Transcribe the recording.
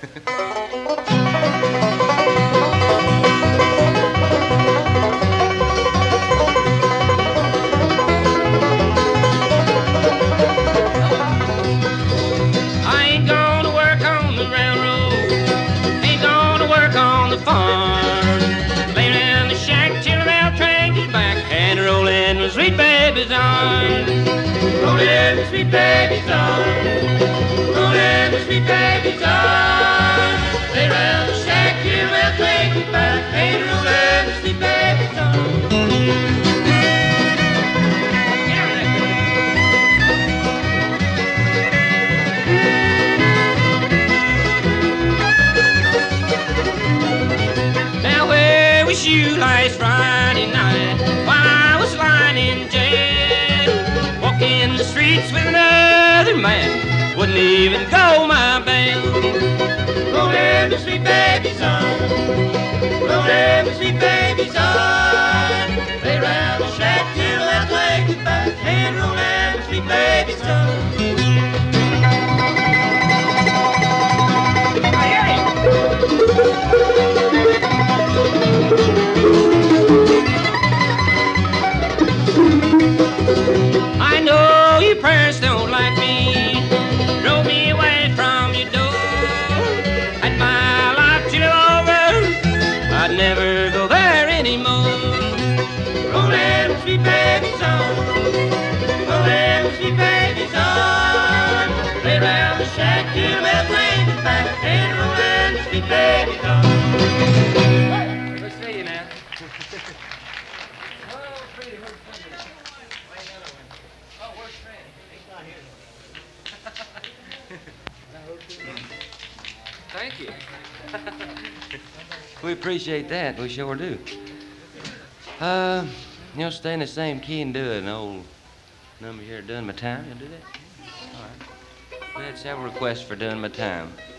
I ain't gonna work on the railroad, ain't gonna work on the farm. Lay around the shack till the rail train gets back and roll in with sweet baby's arms. Roll in with sweet baby's arms. Roll in with sweet baby's arms. Lay around the shack till the rail train gets back and roll in with sweet baby's arms. Was you last Friday night while I was lying in jail? Walking the streets with another man, wouldn't even go my bail. Rolling the sweet baby's on, rolling the sweet baby's on. Lay round the shack till that leg is back and rolling the sweet baby's on. I know your parents don't like me, drove me away from your door. Had my life till over, I'd never go there anymore. Rolling with sweet baby's on, rolling with sweet baby's on. Lay round the shack till that rain is back and rolling with sweet baby's on. Let's see you now. Thank you. We appreciate that. We sure do. Stay in the same key and do an old number here, Doing My Time. You'll do that? All right. We had several requests for Doing My Time.